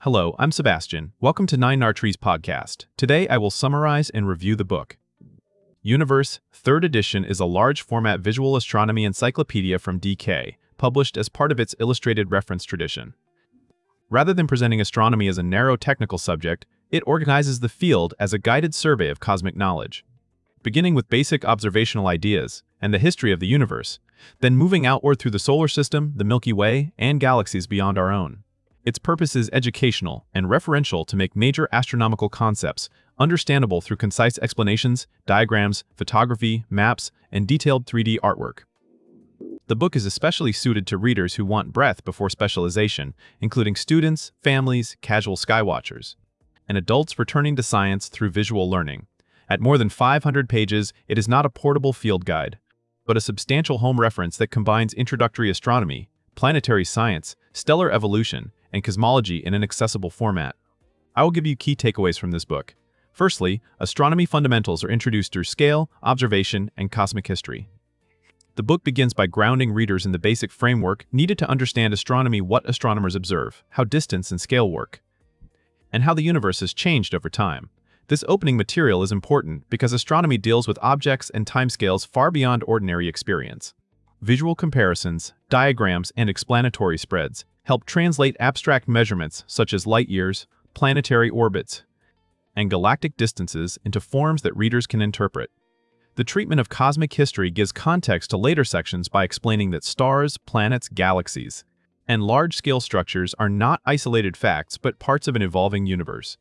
Hello, I'm Sebastian. Welcome to Nine Trees podcast. Today I will summarize and review the book. Universe, 3rd edition is a large-format visual astronomy encyclopedia from DK, published as part of its illustrated reference tradition. Rather than presenting astronomy as a narrow technical subject, it organizes the field as a guided survey of cosmic knowledge. Beginning with basic observational ideas and the history of the universe, then moving outward through the solar system, the Milky Way, and galaxies beyond our own. Its purpose is educational and referential to make major astronomical concepts understandable through concise explanations, diagrams, photography, maps, and detailed 3D artwork. The book is especially suited to readers who want breadth before specialization, including students, families, casual skywatchers, and adults returning to science through visual learning. At more than 500 pages, it is not a portable field guide, but a substantial home reference that combines introductory astronomy, planetary science, stellar evolution, and cosmology in an accessible format. I will give you key takeaways from this book. Firstly, astronomy fundamentals are introduced through scale, observation, and cosmic history. The book begins by grounding readers in the basic framework needed to understand astronomy: what astronomers observe, how distance and scale work, and how the universe has changed over time. This opening material is important because astronomy deals with objects and timescales far beyond ordinary experience. Visual comparisons, diagrams, and explanatory spreads help translate abstract measurements such as light years, planetary orbits, and galactic distances into forms that readers can interpret. The treatment of cosmic history gives context to later sections by explaining that stars, planets, galaxies, and large-scale structures are not isolated facts but parts of an evolving universe.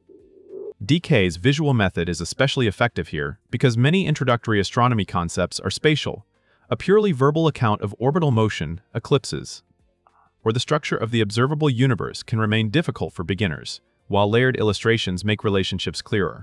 DK's visual method is especially effective here because many introductory astronomy concepts are spatial. A purely verbal account of orbital motion, eclipses, or the structure of the observable universe can remain difficult for beginners, while layered illustrations make relationships clearer.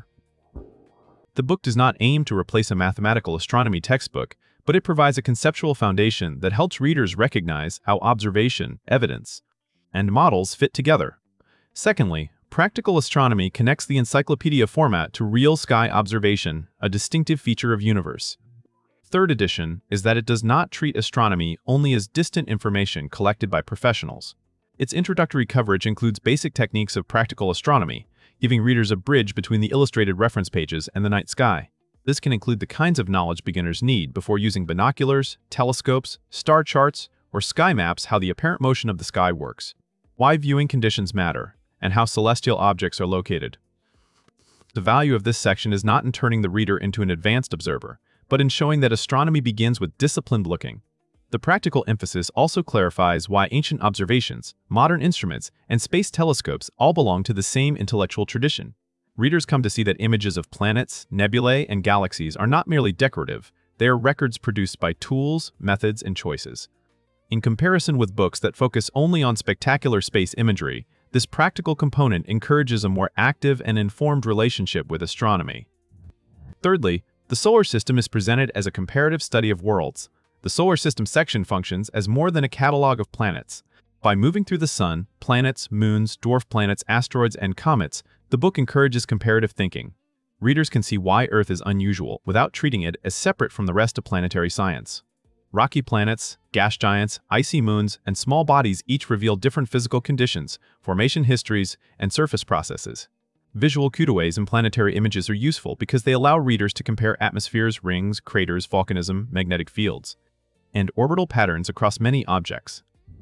The book does not aim to replace a mathematical astronomy textbook, but it provides a conceptual foundation that helps readers recognize how observation, evidence, and models fit together. Secondly, practical astronomy connects the encyclopedia format to real sky observation, a distinctive feature of Universe. 3rd edition is that it does not treat astronomy only as distant information collected by professionals. Its introductory coverage includes basic techniques of practical astronomy, giving readers a bridge between the illustrated reference pages and the night sky. This can include the kinds of knowledge beginners need before using binoculars, telescopes, star charts, or sky maps: how the apparent motion of the sky works, why viewing conditions matter, and how celestial objects are located. The value of this section is not in turning the reader into an advanced observer, but in showing that astronomy begins with disciplined looking. The practical emphasis also clarifies why ancient observations, modern instruments, and space telescopes all belong to the same intellectual tradition. Readers come to see that images of planets, nebulae, and galaxies are not merely decorative, they are records produced by tools, methods, and choices. In comparison with books that focus only on spectacular space imagery, this practical component encourages a more active and informed relationship with astronomy. Thirdly, the solar system is presented as a comparative study of worlds. The solar system section functions as more than a catalog of planets. By moving through the sun, planets, moons, dwarf planets, asteroids, and comets, the book encourages comparative thinking. Readers can see why Earth is unusual without treating it as separate from the rest of planetary science. Rocky planets, gas giants, icy moons, and small bodies each reveal different physical conditions, formation histories, and surface processes. Visual cutaways in planetary images are useful because they allow readers to compare atmospheres, rings, craters, volcanism, magnetic fields, and orbital patterns across many objects.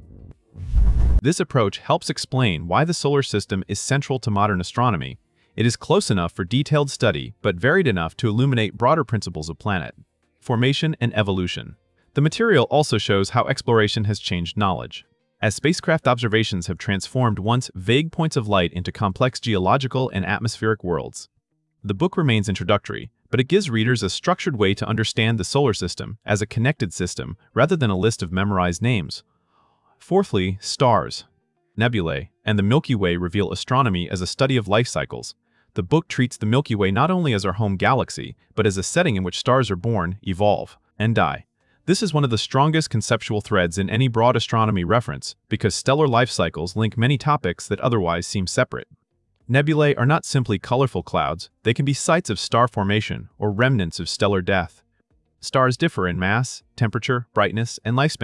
This approach helps explain why the solar system is central to modern astronomy. It is close enough for detailed study, but varied enough to illuminate broader principles of planet formation and evolution. The material also shows how exploration has changed knowledge. As spacecraft observations have transformed once vague points of light into complex geological and atmospheric worlds. The book remains introductory, but it gives readers a structured way to understand the solar system as a connected system rather than a list of memorized names. Fourthly, stars, nebulae, and the Milky Way reveal astronomy as a study of life cycles. The book treats the Milky Way not only as our home galaxy, but as a setting in which stars are born, evolve, and die. This is one of the strongest conceptual threads in any broad astronomy reference because stellar life cycles link many topics that otherwise seem separate. Nebulae are not simply colorful clouds, they can be sites of star formation or remnants of stellar death. Stars differ in mass, temperature, brightness, and lifespan,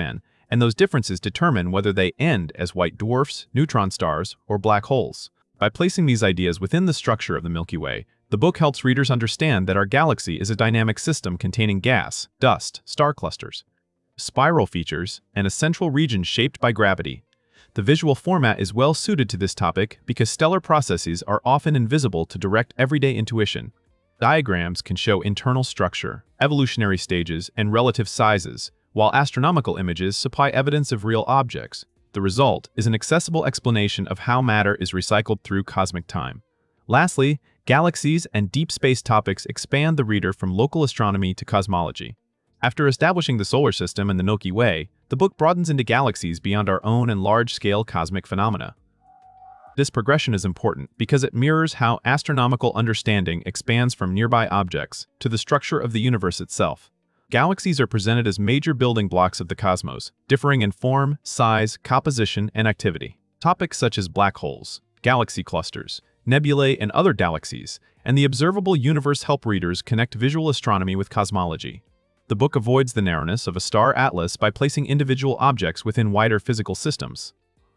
and those differences determine whether they end as white dwarfs, neutron stars, or black holes. By placing these ideas within the structure of the Milky Way, the book helps readers understand that our galaxy is a dynamic system containing gas, dust, star clusters, spiral features, and a central region shaped by gravity. The visual format is well suited to this topic because stellar processes are often invisible to direct everyday intuition. Diagrams can show internal structure, evolutionary stages, and relative sizes, while astronomical images supply evidence of real objects. The result is an accessible explanation of how matter is recycled through cosmic time. Lastly, galaxies and deep space topics expand the reader from local astronomy to cosmology. After establishing the solar system and the Milky Way, the book broadens into galaxies beyond our own and large-scale cosmic phenomena. This progression is important because it mirrors how astronomical understanding expands from nearby objects to the structure of the universe itself. Galaxies are presented as major building blocks of the cosmos, differing in form, size, composition, and activity. Topics such as black holes, galaxy clusters, nebulae, and other galaxies, and the observable universe help readers connect visual astronomy with cosmology. The book avoids the narrowness of a star atlas by placing individual objects within wider physical systems.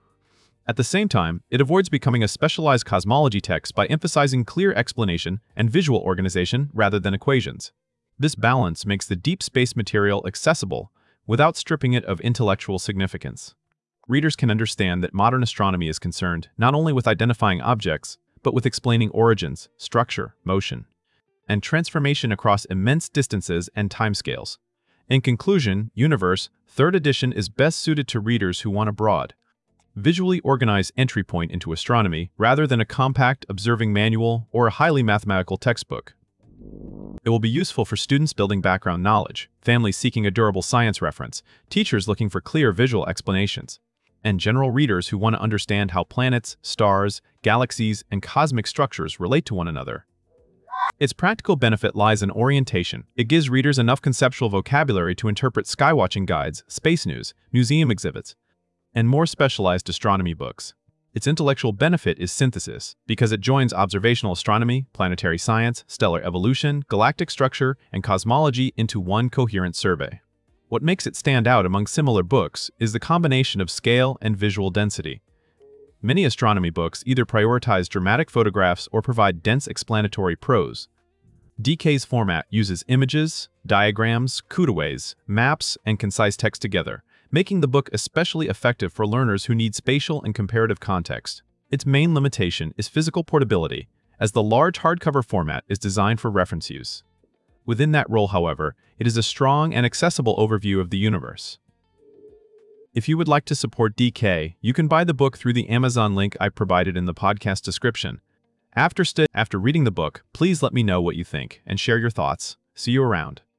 At the same time, it avoids becoming a specialized cosmology text by emphasizing clear explanation and visual organization rather than equations. This balance makes the deep space material accessible without stripping it of intellectual significance. Readers can understand that modern astronomy is concerned not only with identifying objects, but with explaining origins, structure, motion, and transformation across immense distances and timescales. In conclusion, Universe, 3rd edition is best suited to readers who want a broad, visually organized entry point into astronomy rather than a compact observing manual or a highly mathematical textbook. It will be useful for students building background knowledge, families seeking a durable science reference, teachers looking for clear visual explanations, and general readers who want to understand how planets, stars, galaxies, and cosmic structures relate to one another. Its practical benefit lies in orientation. It gives readers enough conceptual vocabulary to interpret skywatching guides, space news, museum exhibits, and more specialized astronomy books. Its intellectual benefit is synthesis, because it joins observational astronomy, planetary science, stellar evolution, galactic structure, and cosmology into one coherent survey. What makes it stand out among similar books is the combination of scale and visual density. Many astronomy books either prioritize dramatic photographs or provide dense explanatory prose. DK's format uses images, diagrams, cutaways, maps, and concise text together, making the book especially effective for learners who need spatial and comparative context. Its main limitation is physical portability, as the large hardcover format is designed for reference use. Within that role, however, it is a strong and accessible overview of the universe. If you would like to support DK, you can buy the book through the Amazon link I provided in the podcast description. After reading the book, please let me know what you think and share your thoughts. See you around.